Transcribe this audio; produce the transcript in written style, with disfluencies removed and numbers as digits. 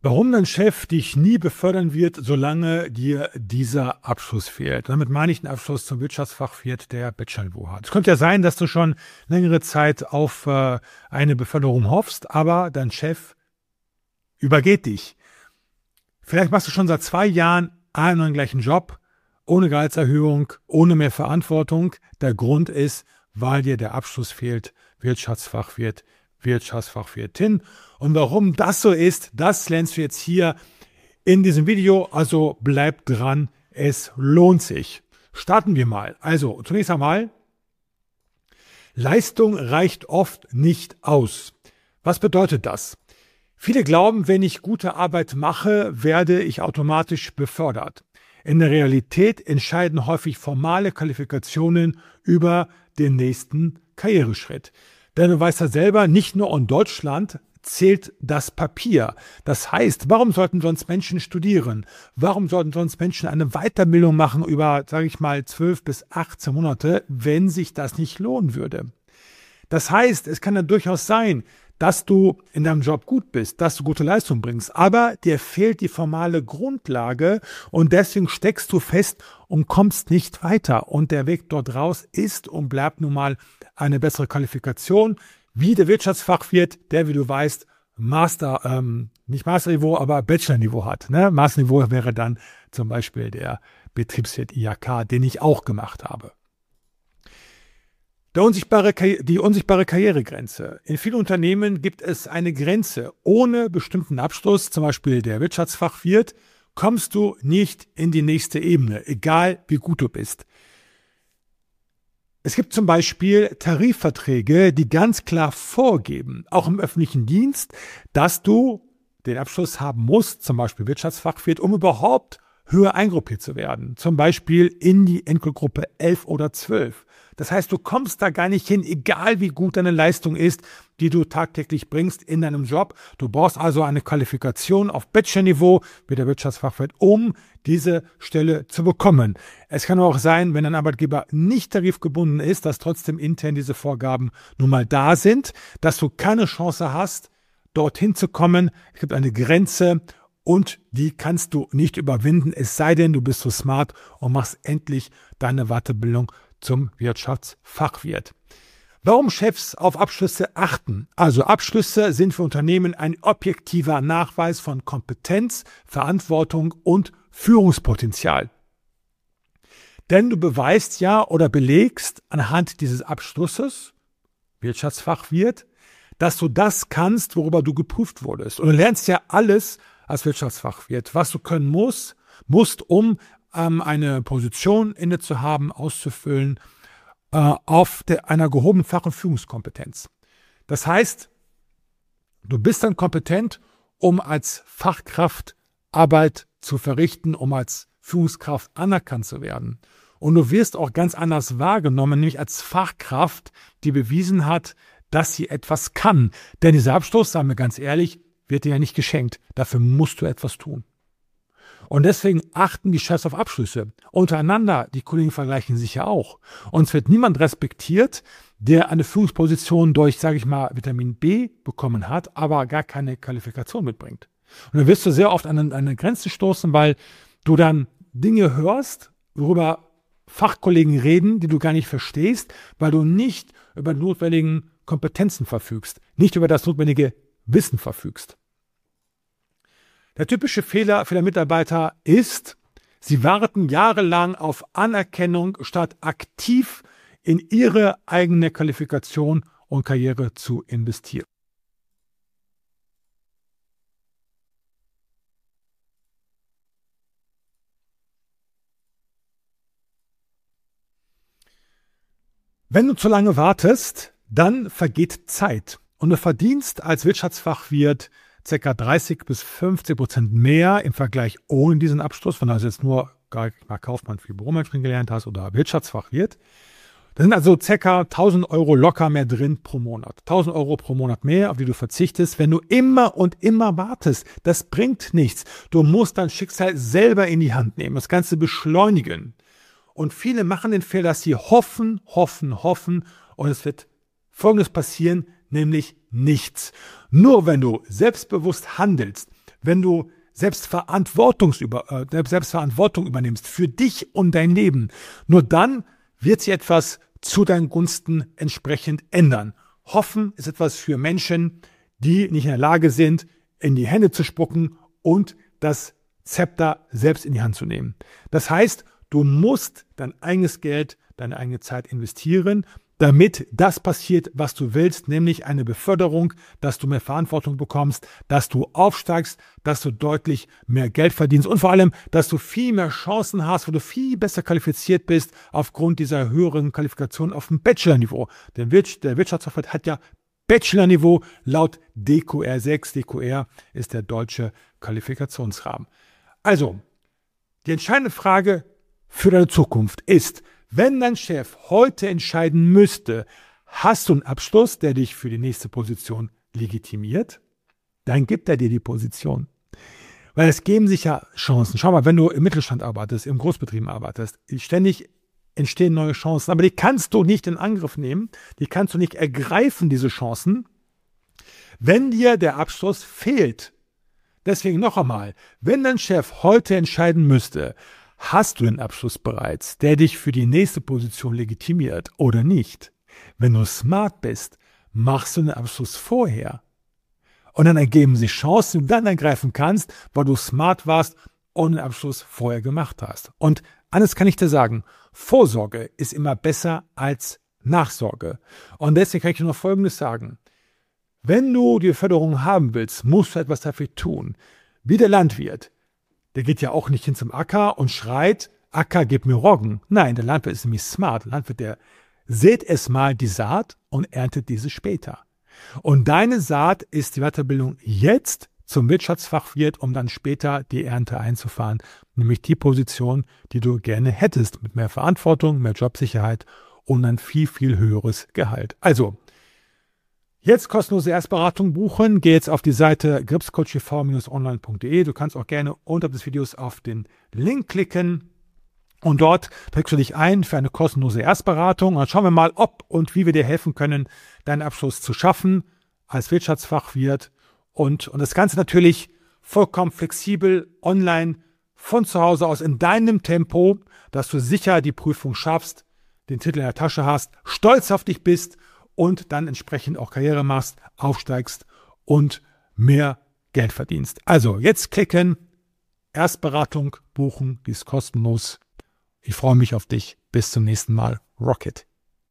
Warum dein Chef dich nie befördern wird, solange dir dieser Abschluss fehlt. Damit meine ich einen Abschluss zum Wirtschaftsfachwirt, der Bachelorniveau hat. Es könnte ja sein, dass du schon längere Zeit auf eine Beförderung hoffst, aber dein Chef übergeht dich. Vielleicht machst du schon seit 2 Jahren einen und den gleichen Job, ohne Gehaltserhöhung, ohne mehr Verantwortung. Der Grund ist, weil dir der Abschluss fehlt, Wirtschaftsfachwirt, Wirtschaftsfachwirtin. Und warum das so ist, das lernst du jetzt hier in diesem Video. Also bleib dran, es lohnt sich. Starten wir mal. Also zunächst einmal, Leistung reicht oft nicht aus. Was bedeutet das? Viele glauben, wenn ich gute Arbeit mache, werde ich automatisch befördert. In der Realität entscheiden häufig formale Qualifikationen über den nächsten Karriereschritt. Denn du weißt ja selber, nicht nur in Deutschland zählt das Papier. Das heißt, warum sollten sonst Menschen studieren? Warum sollten sonst Menschen eine Weiterbildung machen über, sage ich mal, 12 bis 18 Monate, wenn sich das nicht lohnen würde? Das heißt, es kann ja durchaus sein, dass du in deinem Job gut bist, dass du gute Leistung bringst, aber dir fehlt die formale Grundlage und deswegen steckst du fest und kommst nicht weiter. Und der Weg dort raus ist und bleibt nun mal eine bessere Qualifikation, wie der Wirtschaftsfachwirt, der, wie du weißt, nicht Masterniveau, aber Bachelorniveau hat. Ne? Masterniveau wäre dann zum Beispiel der Betriebswirt IHK, den ich auch gemacht habe. Die unsichtbare Karrieregrenze. In vielen Unternehmen gibt es eine Grenze. Ohne bestimmten Abschluss, zum Beispiel der Wirtschaftsfachwirt, kommst du nicht in die nächste Ebene, egal wie gut du bist. Es gibt zum Beispiel Tarifverträge, die ganz klar vorgeben, auch im öffentlichen Dienst, dass du den Abschluss haben musst, zum Beispiel Wirtschaftsfachwirt, um überhaupt höher eingruppiert zu werden. Zum Beispiel in die Entgeltgruppe 11 oder 12. Das heißt, du kommst da gar nicht hin, egal wie gut deine Leistung ist, die du tagtäglich bringst in deinem Job. Du brauchst also eine Qualifikation auf Bachelorniveau wie der Wirtschaftsfachwirt, um diese Stelle zu bekommen. Es kann auch sein, wenn ein Arbeitgeber nicht tarifgebunden ist, dass trotzdem intern diese Vorgaben nun mal da sind, dass du keine Chance hast, dorthin zu kommen. Es gibt eine Grenze und die kannst du nicht überwinden, es sei denn, du bist so smart und machst endlich deine Weiterbildung zum Wirtschaftsfachwirt. Warum Chefs auf Abschlüsse achten? Also Abschlüsse sind für Unternehmen ein objektiver Nachweis von Kompetenz, Verantwortung und Führungspotenzial. Denn du beweist ja oder belegst anhand dieses Abschlusses, Wirtschaftsfachwirt, dass du das kannst, worüber du geprüft wurdest. Und du lernst ja alles als Wirtschaftsfachwirt, was du können musst, um eine Position inne zu haben, auszufüllen, auf einer gehobenen Fach- und Führungskompetenz. Das heißt, du bist dann kompetent, um als Fachkraft Arbeit zu verrichten, um als Führungskraft anerkannt zu werden. Und du wirst auch ganz anders wahrgenommen, nämlich als Fachkraft, die bewiesen hat, dass sie etwas kann. Denn dieser Abschluss, sagen wir ganz ehrlich, wird dir ja nicht geschenkt. Dafür musst du etwas tun. Und deswegen achten die Chefs auf Abschlüsse. Untereinander, die Kollegen vergleichen sich ja auch. Und es wird niemand respektiert, der eine Führungsposition durch, sage ich mal, Vitamin B bekommen hat, aber gar keine Qualifikation mitbringt. Und dann wirst du sehr oft an eine Grenze stoßen, weil du dann Dinge hörst, worüber Fachkollegen reden, die du gar nicht verstehst, weil du nicht über die notwendigen Kompetenzen verfügst, nicht über das notwendige Wissen verfügst. Der typische Fehler für Mitarbeiter ist, sie warten jahrelang auf Anerkennung, statt aktiv in ihre eigene Qualifikation und Karriere zu investieren. Wenn du zu lange wartest, dann vergeht Zeit und du verdienst als Wirtschaftsfachwirt ca. 30-50% mehr im Vergleich ohne diesen Abschluss, wenn du also jetzt nur Kaufmann für Büromanagement gelernt hast oder Wirtschaftsfachwirt. Da sind also ca. 1.000 Euro locker mehr drin pro Monat. 1.000 Euro pro Monat mehr, auf die du verzichtest, wenn du immer und immer wartest. Das bringt nichts. Du musst dein Schicksal selber in die Hand nehmen, das Ganze beschleunigen. Und viele machen den Fehler, dass sie hoffen und es wird Folgendes passieren, nämlich nichts. Nur wenn du selbstbewusst handelst, wenn du Selbstverantwortung übernimmst für dich und dein Leben, nur dann wird sich etwas zu deinen Gunsten entsprechend ändern. Hoffen ist etwas für Menschen, die nicht in der Lage sind, in die Hände zu spucken und das Zepter selbst in die Hand zu nehmen. Das heißt, du musst dein eigenes Geld, deine eigene Zeit investieren, damit das passiert, was du willst, nämlich eine Beförderung, dass du mehr Verantwortung bekommst, dass du aufsteigst, dass du deutlich mehr Geld verdienst und vor allem, dass du viel mehr Chancen hast, wo du viel besser qualifiziert bist aufgrund dieser höheren Qualifikation auf dem Bachelor-Niveau. Denn der Wirtschaftsfachwirt hat ja Bachelor-Niveau laut DQR 6. DQR ist der deutsche Qualifikationsrahmen. Also, die entscheidende Frage für deine Zukunft ist, wenn dein Chef heute entscheiden müsste, hast du einen Abschluss, der dich für die nächste Position legitimiert, dann gibt er dir die Position. Weil es geben sich ja Chancen. Schau mal, wenn du im Mittelstand arbeitest, im Großbetrieben arbeitest, ständig entstehen neue Chancen, aber die kannst du nicht in Angriff nehmen, die kannst du nicht ergreifen, diese Chancen, wenn dir der Abschluss fehlt. Deswegen noch einmal, wenn dein Chef heute entscheiden müsste, hast du den Abschluss bereits, der dich für die nächste Position legitimiert oder nicht? Wenn du smart bist, machst du den Abschluss vorher. Und dann ergeben sich Chancen, die du dann ergreifen kannst, weil du smart warst und den Abschluss vorher gemacht hast. Und eines kann ich dir sagen, Vorsorge ist immer besser als Nachsorge. Und deswegen kann ich dir noch Folgendes sagen. Wenn du die Förderung haben willst, musst du etwas dafür tun. Wie der Landwirt. Der geht ja auch nicht hin zum Acker und schreit, Acker, gib mir Roggen. Nein, der Landwirt ist nämlich smart. Der Landwirt, der sät erstmal die Saat und erntet diese später. Und deine Saat ist die Weiterbildung jetzt zum Wirtschaftsfachwirt, um dann später die Ernte einzufahren. Nämlich die Position, die du gerne hättest, mit mehr Verantwortung, mehr Jobsicherheit und ein viel, viel höheres Gehalt. Also, jetzt kostenlose Erstberatung buchen. Geh jetzt auf die Seite gripscoachtv-online.de. Du kannst auch gerne unterhalb des Videos auf den Link klicken und dort trägst du dich ein für eine kostenlose Erstberatung. Und dann schauen wir mal, ob und wie wir dir helfen können, deinen Abschluss zu schaffen als Wirtschaftsfachwirt und das Ganze natürlich vollkommen flexibel online von zu Hause aus in deinem Tempo, dass du sicher die Prüfung schaffst, den Titel in der Tasche hast, stolz auf dich bist und dann entsprechend auch Karriere machst, aufsteigst und mehr Geld verdienst. Also jetzt klicken, Erstberatung buchen, die ist kostenlos. Ich freue mich auf dich. Bis zum nächsten Mal. Rocket.